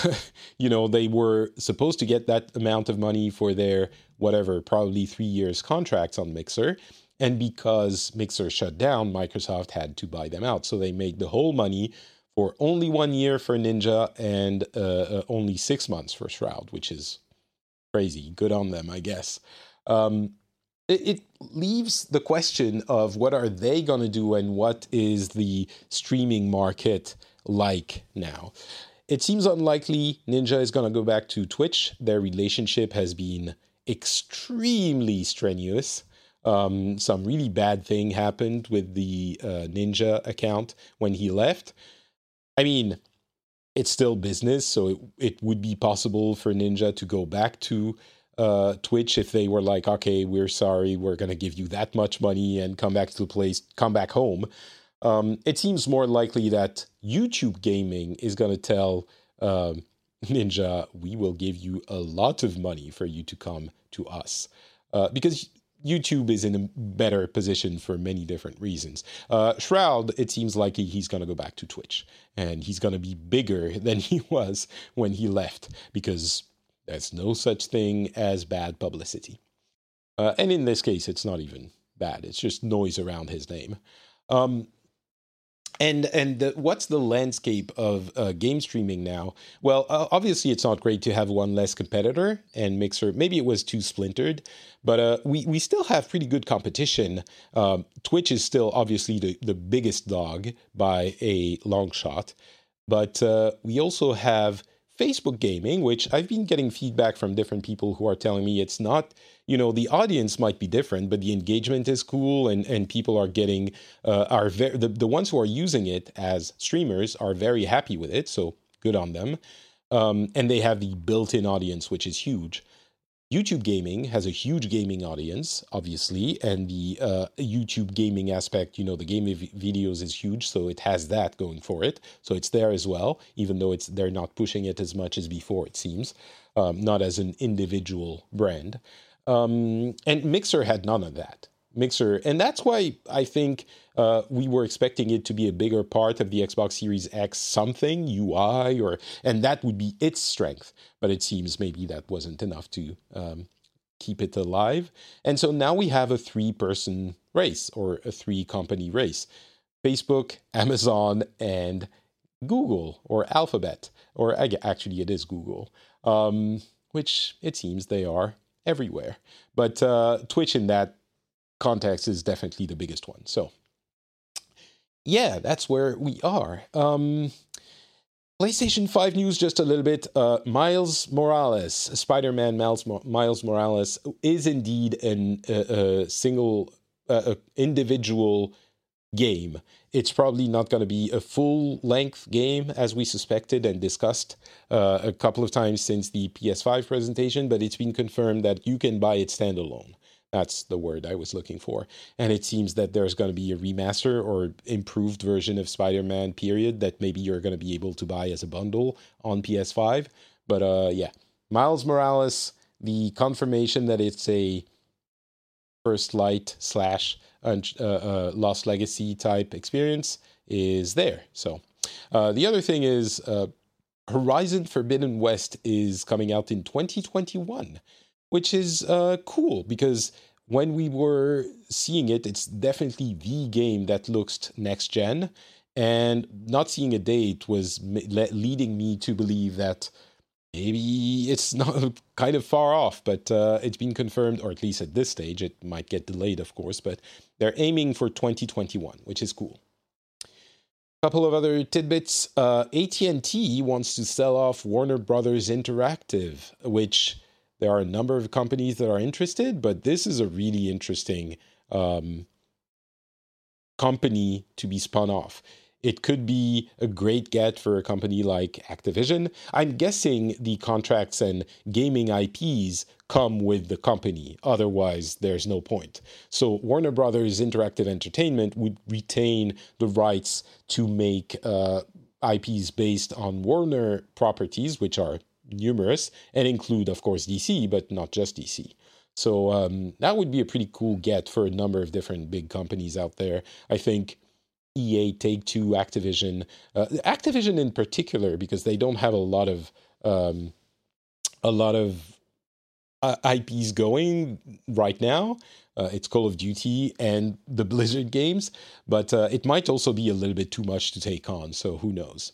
you know, they were supposed to get that amount of money for their, whatever, probably three years contracts on Mixer. And because Mixer shut down, Microsoft had to buy them out. So they made the whole money for only one year for Ninja and uh, uh, only six months for Shroud, which is crazy. Good on them, I guess. Um, It leaves the question of what are they going to do and what is the streaming market like now. It seems unlikely Ninja is going to go back to Twitch. Their relationship has been extremely strenuous. Um, some really bad thing happened with the uh, Ninja account when he left. I mean, it's still business, so it, it would be possible for Ninja to go back to Uh, Twitch if they were like, okay, we're sorry, we're going to give you that much money and come back to the place, come back home. Um, it seems more likely that YouTube Gaming is going to tell um, Ninja, we will give you a lot of money for you to come to us. Uh, because YouTube is in a better position for many different reasons. Uh, Shroud, it seems like he's going to go back to Twitch. And he's going to be bigger than he was when he left, because there's no such thing as bad publicity. Uh, and in this case, it's not even bad. It's just noise around his name. Um, and and the, what's the landscape of uh, game streaming now? Well, uh, obviously, it's not great to have one less competitor. And Mixer, maybe it was too splintered. But uh, we, we still have pretty good competition. Um, Twitch is still obviously the, the biggest dog by a long shot. But uh, we also have Facebook gaming, which I've been getting feedback from different people who are telling me it's not, you know, the audience might be different, but the engagement is cool, and, and people are getting, uh, are very, the, the ones who are using it as streamers are very happy with it, so good on them. Um, and they have the built-in audience, which is huge. YouTube gaming has a huge gaming audience, obviously, and the uh, YouTube gaming aspect, you know, the game v- videos is huge, so it has that going for it. So it's there as well, even though it's they're not pushing it as much as before, it seems, um, not as an individual brand. Um, and Mixer had none of that. Mixer, and that's why I think uh, we were expecting it to be a bigger part of the Xbox Series X something, U I, or and that would be its strength. But it seems maybe that wasn't enough to um, keep it alive. And so now we have a three-person race, or a three-company race. Facebook, Amazon, and Google, or Alphabet. Or actually, it is Google, um, which it seems they are everywhere. But uh, Twitch in that context is definitely the biggest one. So, yeah, that's where we are. Um, PlayStation five news, just a little bit. Uh, Miles Morales, Spider-Man Miles, Miles Morales, is indeed an a, a single, uh, a individual game. It's probably not going to be a full-length game, as we suspected and discussed uh, a couple of times since the P S five presentation, but it's been confirmed that you can buy it standalone. That's the word I was looking for. And it seems that there's going to be a remaster or improved version of Spider-Man, period, that maybe you're going to be able to buy as a bundle on P S five. But uh, yeah, Miles Morales, the confirmation that it's a First Light slash uh, uh, Lost Legacy type experience is there. So uh, the other thing is uh, Horizon Forbidden West is coming out in twenty twenty-one. Which is uh, cool, because when we were seeing it, it's definitely the game that looks next-gen, and not seeing a date was le- leading me to believe that maybe it's not kind of far off, but uh, it's been confirmed, or at least at this stage. It might get delayed, of course, but they're aiming for twenty twenty-one, which is cool. A couple of other tidbits. Uh, A T and T wants to sell off Warner Brothers Interactive, which... There are a number of companies that are interested, but this is a really interesting um, company to be spun off. It could be a great get for a company like Activision. I'm guessing the contracts and gaming I Ps come with the company. Otherwise, there's no point. So Warner Brothers Interactive Entertainment would retain the rights to make uh, I Ps based on Warner properties, which are numerous, and include, of course, D C, but not just D C. So um, that would be a pretty cool get for a number of different big companies out there. I think E A, Take-Two, Activision, uh, Activision in particular, because they don't have a lot of um, a lot of uh, I Ps going right now. Uh, it's Call of Duty and the Blizzard games, but uh, it might also be a little bit too much to take on. So who knows?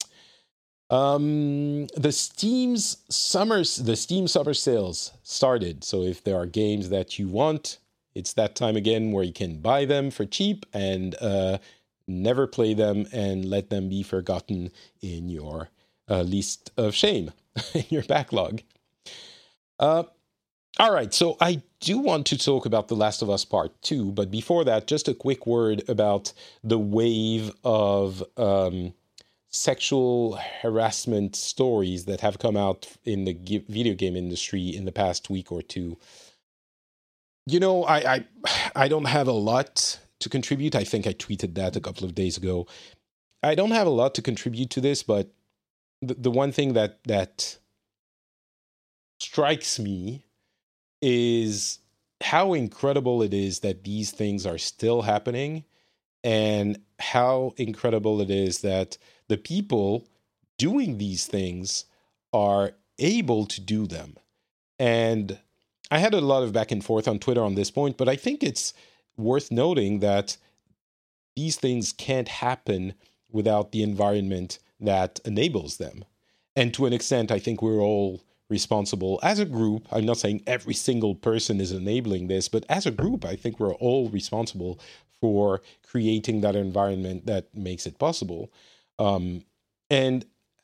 Um, the Steam's summer, the Steam summer sales started. So if there are games that you want, it's that time again where you can buy them for cheap and uh, never play them and let them be forgotten in your uh, list of shame, in your backlog. Uh, all right, so I do want to talk about The Last of Us Part two, but before that, just a quick word about the wave of... Um, sexual harassment stories that have come out in the g- video game industry in the past week or two. You know, I, I I don't have a lot to contribute. I think I tweeted that a couple of days ago. I don't have a lot to contribute to this, but the, the one thing that that strikes me is how incredible it is that these things are still happening, and how incredible it is that the people doing these things are able to do them. And I had a lot of back and forth on Twitter on this point, but I think it's worth noting that these things can't happen without the environment that enables them. And to an extent, I think we're all responsible as a group. I'm not saying every single person is enabling this, but as a group, I think we're all responsible for creating that environment that makes it possible. Um, and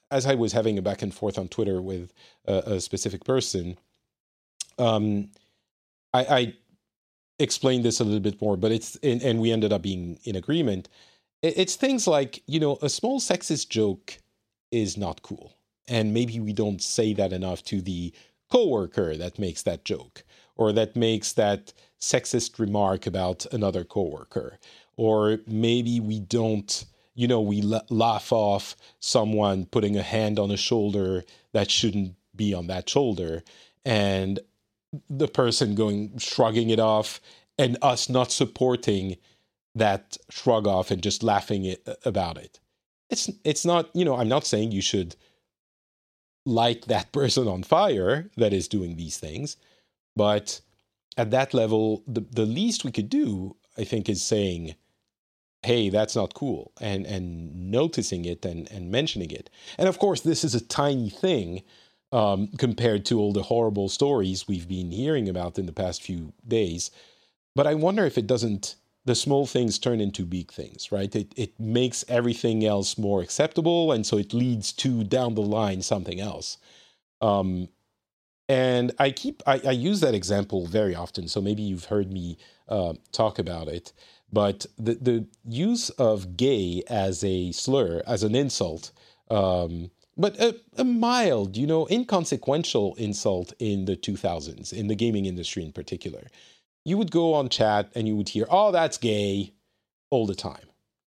as I was having a back and forth on Twitter with a, a specific person, um, I, I explained this a little bit more, but it's, and, and we ended up being in agreement. It's things like, you know, a small sexist joke is not cool. And maybe we don't say that enough to the coworker that makes that joke, or that makes that sexist remark about another coworker. Or maybe we don't, you know, we la- laugh off someone putting a hand on a shoulder that shouldn't be on that shoulder, and the person going, shrugging it off, and us not supporting that shrug off and just laughing it, about it. It's it's not, you know, I'm not saying you should light that person on fire that is doing these things, but at that level, the, the least we could do, I think, is saying, hey, that's not cool, and and noticing it and, and mentioning it. And of course, this is a tiny thing um, compared to all the horrible stories we've been hearing about in the past few days. But I wonder if it doesn't, the small things turn into big things, right? It it makes everything else more acceptable, and so it leads to, down the line, something else. Um, and I keep, I, I use that example very often, so maybe you've heard me uh, talk about it. But the, the use of gay as a slur, as an insult, um, but a, a mild, you know, inconsequential insult in the two thousands, in the gaming industry in particular. You would go on chat and you would hear, oh, that's gay, all the time.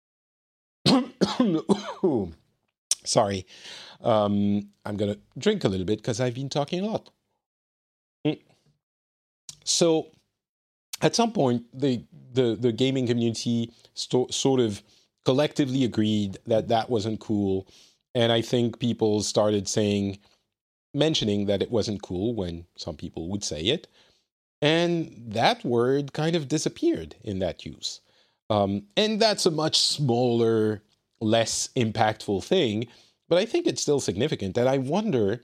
Sorry. Um, I'm going to drink a little bit because I've been talking a lot. So at some point, the the, the gaming community sto- sort of collectively agreed that that wasn't cool. And I think people started saying, mentioning that it wasn't cool when some people would say it. And that word kind of disappeared in that use. Um, and that's a much smaller, less impactful thing, but I think it's still significant. And I wonder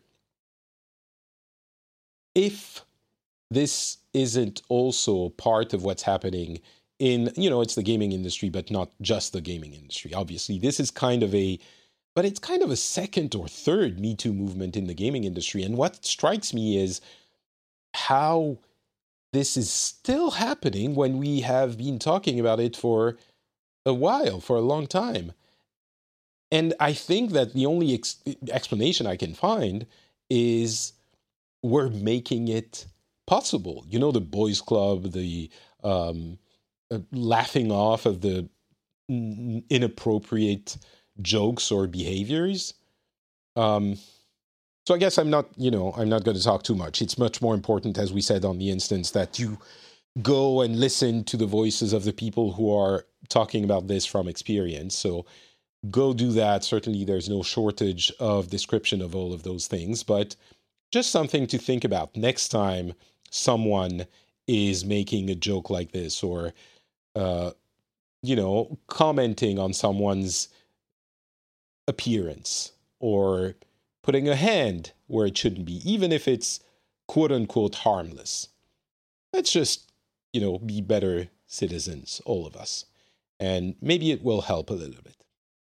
if this isn't also part of what's happening in, you know, it's the gaming industry, but not just the gaming industry. Obviously, this is kind of a, but it's kind of a second or third Me Too movement in the gaming industry. And what strikes me is how this is still happening when we have been talking about it for a while, for a long time. And I think that the only ex- explanation I can find is we're making it possible. You know, the boys club, the um, uh, laughing off of the n- inappropriate jokes or behaviors. Um, so I guess I'm not, you know, I'm not going to talk too much. It's much more important, as we said on the instance, that you go and listen to the voices of the people who are talking about this from experience. So go do that. Certainly there's no shortage of description of all of those things, but just something to think about next time someone is making a joke like this, or, uh, you know, commenting on someone's appearance, or putting a hand where it shouldn't be, even if it's quote unquote harmless. Let's just, you know, be better citizens, all of us. And maybe it will help a little bit.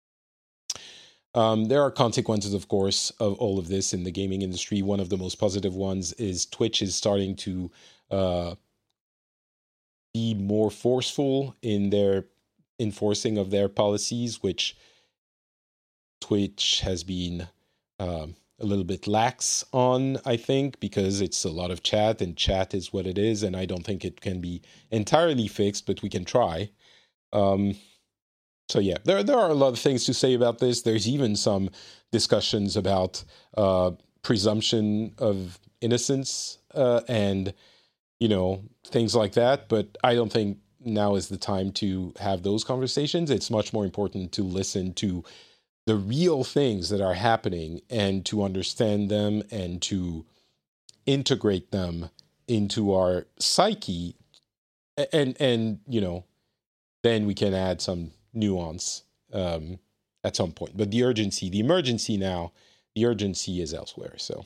Um, there are consequences, of course, of all of this in the gaming industry. One of the most positive ones is Twitch is starting to uh, be more forceful in their enforcing of their policies, which Twitch has been um, a little bit lax on, I think, because it's a lot of chat, and chat is what it is, and I don't think it can be entirely fixed, but we can try. Um, so yeah, there there are a lot of things to say about this. There's even some discussions about uh, presumption of innocence uh, and, you know, things like that, but I don't think now is the time to have those conversations. It's much more important to listen to the real things that are happening and to understand them and to integrate them into our psyche. And, and you know, then we can add some nuance um, at some point. But the urgency, the emergency now, the urgency is elsewhere. So,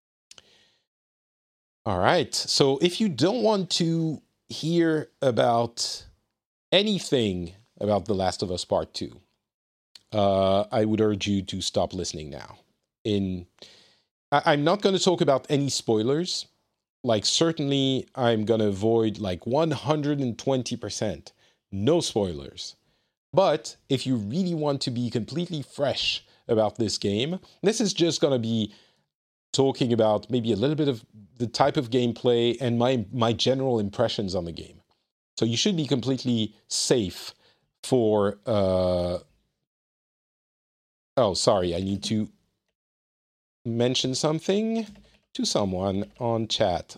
all right. So if you don't want to hear about anything about The Last of Us Part two, Uh, I would urge you to stop listening now. in... I, I'm not going to talk about any spoilers. Like, certainly, I'm going to avoid, like, one hundred twenty percent. No spoilers. But if you really want to be completely fresh about this game, this is just going to be talking about maybe a little bit of the type of gameplay and my my general impressions on the game. So you should be completely safe for... Uh... Oh, sorry, I need to mention something to someone on chat.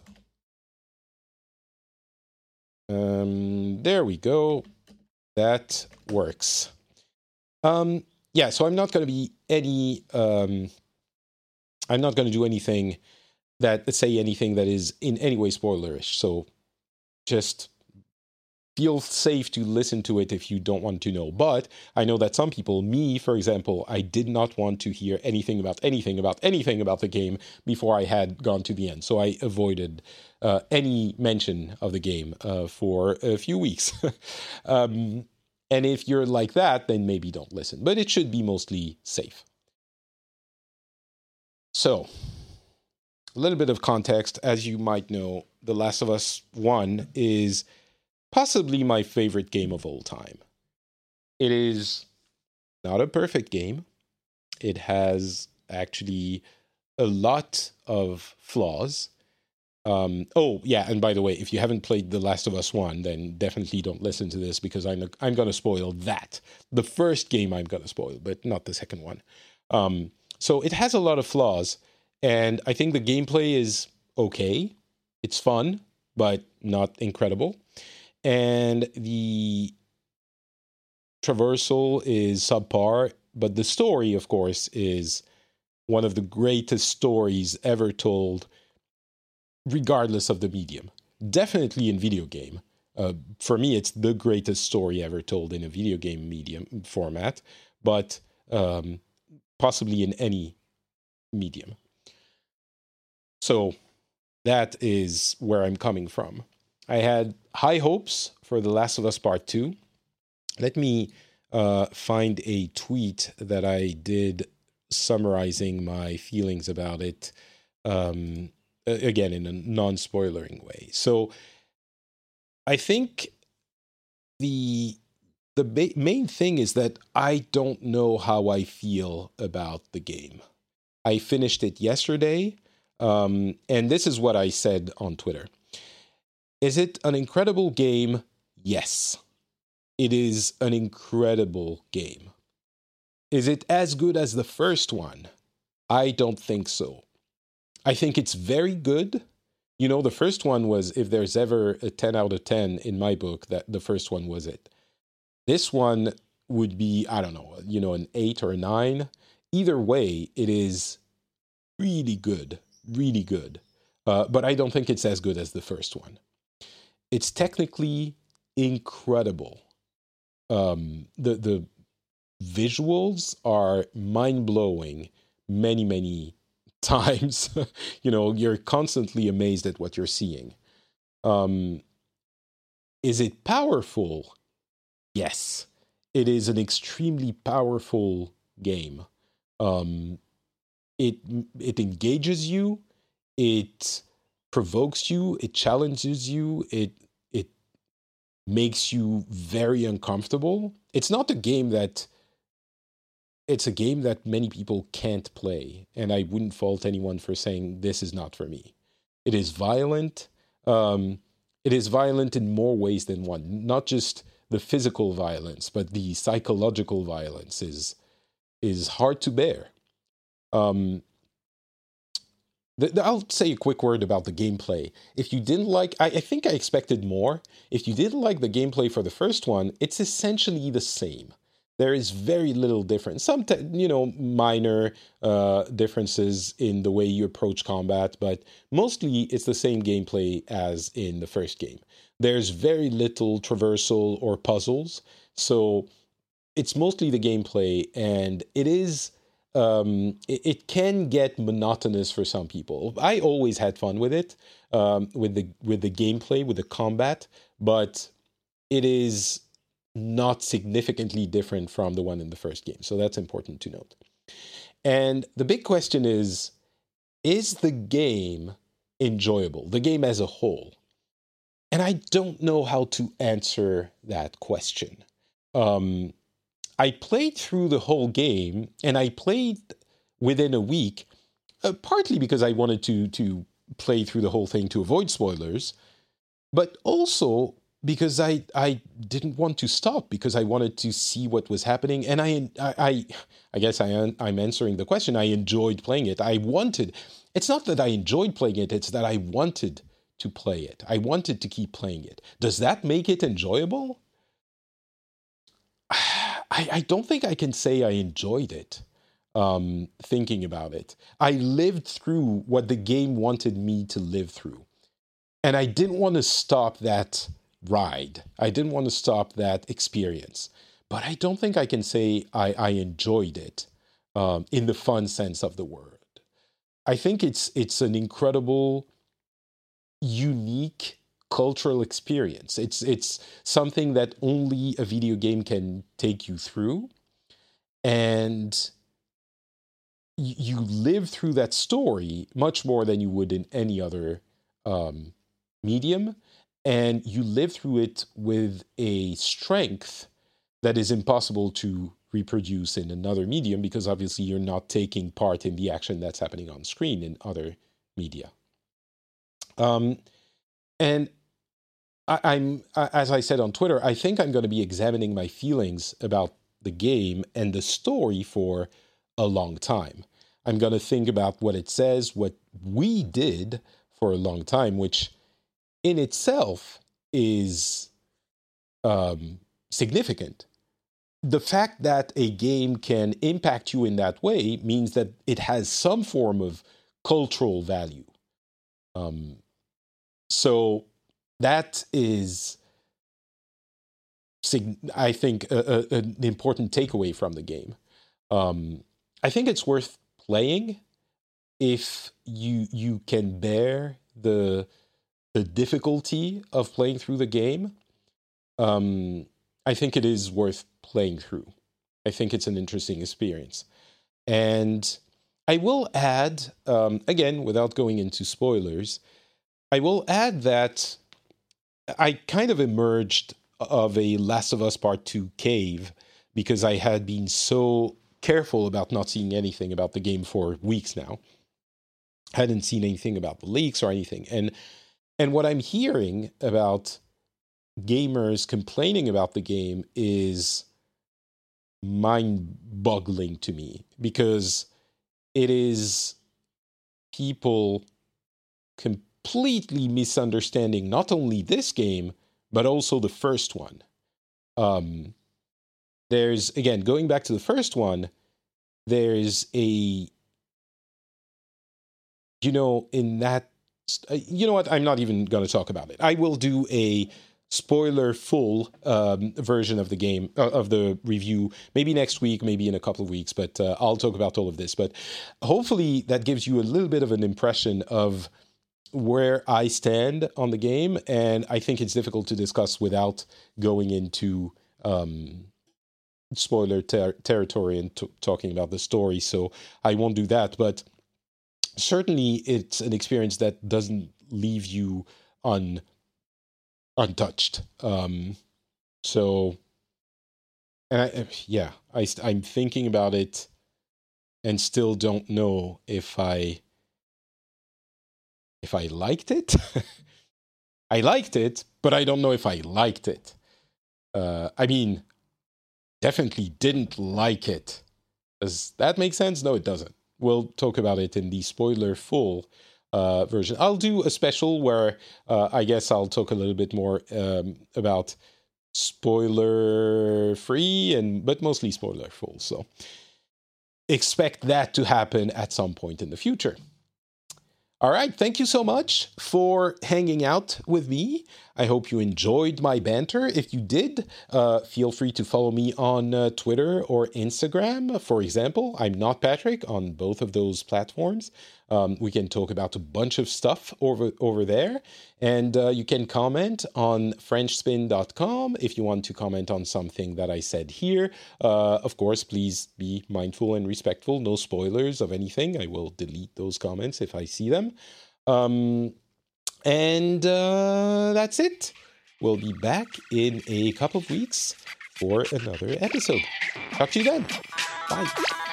Um, there we go. That works. Um, yeah, so I'm not going to be any... Um, I'm not going to do anything that... Say anything that is in any way spoilerish. So just feel safe to listen to it if you don't want to know. But I know that some people, me, for example, I did not want to hear anything about anything about anything about the game before I had gone to the end. So I avoided uh, any mention of the game uh, for a few weeks. um, and if you're like that, then maybe don't listen. But it should be mostly safe. So, a little bit of context. As you might know, The Last of Us one is possibly my favorite game of all time. It is not a perfect game. It has actually a lot of flaws. Um, oh, yeah, and by the way, if you haven't played The Last of Us one, then definitely don't listen to this because I'm, I'm going to spoil that. The first game I'm going to spoil, but not the second one. Um, so it has a lot of flaws, and I think the gameplay is okay. It's fun, but not incredible. And the traversal is subpar, but the story, of course, is one of the greatest stories ever told, regardless of the medium. Definitely in video game. Uh, for me, it's the greatest story ever told in a video game medium format, but um, possibly in any medium. So that is where I'm coming from. I had high hopes for The Last of Us Part two. Let me uh, find a tweet that I did summarizing my feelings about it, um, again, in a non-spoilering way. So I think the the ba- main thing is that I don't know how I feel about the game. I finished it yesterday, um, and this is what I said on Twitter. Is it an incredible game? Yes. It is an incredible game. Is it as good as the first one? I don't think so. I think it's very good. You know, the first one was, if there's ever a ten out of ten in my book, that the first one was it. This one would be, I don't know, you know, an eight or a nine. Either way, it is really good, really good. Uh, but I don't think it's as good as the first one. It's technically incredible. Um, the the visuals are mind-blowing many, many times. You know, you're constantly amazed at what you're seeing. Um, is it powerful? Yes. It is an extremely powerful game. Um, it it engages you. It provokes you. It challenges you. It it makes you very uncomfortable. It's not a game that... It's a game that many people can't play, and I wouldn't fault anyone for saying this is not for me. It is violent. Um, it is violent in more ways than one. Not just the physical violence, but the psychological violence is is hard to bear. Um, the, the, I'll say a quick word about the gameplay. If you didn't like... I, I think I expected more. If you didn't like the gameplay for the first one, it's essentially the same. There is very little difference. Some, te- you know, minor uh, differences in the way you approach combat, but mostly it's the same gameplay as in the first game. There's very little traversal or puzzles, so it's mostly the gameplay, and it is... Um, it, it can get monotonous for some people. I always had fun with it, um, with the with the gameplay, with the combat, but it is not significantly different from the one in the first game. So that's important to note. And the big question is, is the game enjoyable? The game as a whole? And I don't know how to answer that question. Um, I played through the whole game, and I played within a week, uh, partly because I wanted to to play through the whole thing to avoid spoilers, but also because I I didn't want to stop, because I wanted to see what was happening. And I I I guess I I'm answering the question. I enjoyed playing it. I wanted. It's not that I enjoyed playing it. It's that I wanted to play it. I wanted to keep playing it. Does that make it enjoyable? I, I don't think I can say I enjoyed it, um, thinking about it. I lived through what the game wanted me to live through. And I didn't want to stop that ride. I didn't want to stop that experience. But I don't think I can say I, I enjoyed it um, in the fun sense of the word. I think it's it's an incredible, unique cultural experience. It's it's something that only a video game can take you through, and y- you live through that story much more than you would in any other um, medium, and you live through it with a strength that is impossible to reproduce in another medium, because obviously you're not taking part in the action that's happening on screen in other media. Um, and I, I'm, as I said on Twitter, I think I'm going to be examining my feelings about the game and the story for a long time. I'm going to think about what it says, what we did for a long time, which in itself is um, significant. The fact that a game can impact you in that way means that it has some form of cultural value. Um, so that is, I think, a, a, an important takeaway from the game. Um, I think it's worth playing if you you can bear the the difficulty of playing through the game. Um, I think it is worth playing through. I think it's an interesting experience. And I will add, um, again, without going into spoilers, I will add that I kind of emerged of a Last of Us Part two cave because I had been so careful about not seeing anything about the game for weeks now. I hadn't seen anything about the leaks or anything. And and what I'm hearing about gamers complaining about the game is mind-boggling to me, because it is people completely misunderstanding not only this game, but also the first one. Um, there's, again, going back to the first one, there's a, you know, in that, you know what, I'm not even going to talk about it. I will do a spoiler full um, version of the game, uh, of the review, maybe next week, maybe in a couple of weeks, but uh, I'll talk about all of this. But hopefully that gives you a little bit of an impression of where I stand on the game, and I think it's difficult to discuss without going into um, spoiler ter- territory and t- talking about the story, so I won't do that. But certainly it's an experience that doesn't leave you un untouched. Um, so, and I, yeah, I, I'm thinking about it and still don't know if I, if I liked it. I liked it, but I don't know if I liked it. Uh, I mean, definitely didn't like it. Does that make sense? No, it doesn't. We'll talk about it in the spoiler full Uh, version. I'll do a special where uh, I guess I'll talk a little bit more um, about spoiler free and but mostly spoiler full. So expect that to happen at some point in the future. All right, thank you so much for hanging out with me. I hope you enjoyed my banter. If you did, uh, feel free to follow me on uh, Twitter or Instagram, for example. I'm Not Patrick on both of those platforms. Um, we can talk about a bunch of stuff over, over there. And uh, you can comment on french spin dot com if you want to comment on something that I said here. Uh, of course, please be mindful and respectful. No spoilers of anything. I will delete those comments if I see them. Um, and uh, that's it. We'll be back in a couple of weeks for another episode. Talk to you then. Bye.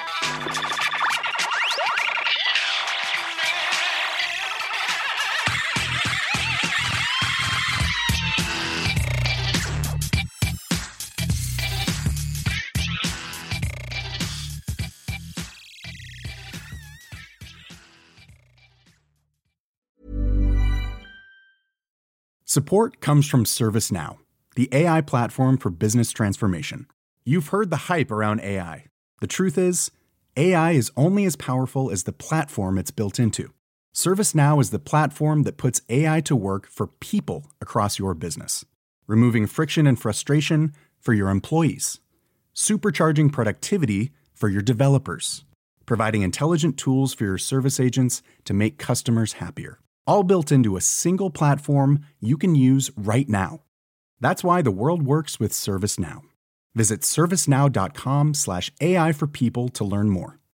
Support comes from ServiceNow, the A I platform for business transformation. You've heard the hype around A I. The truth is, A I is only as powerful as the platform it's built into. ServiceNow is the platform that puts A I to work for people across your business, removing friction and frustration for your employees, supercharging productivity for your developers, providing intelligent tools for your service agents to make customers happier. All built into a single platform you can use right now. That's why the world works with ServiceNow. Visit servicenow.com slash AI for people to learn more.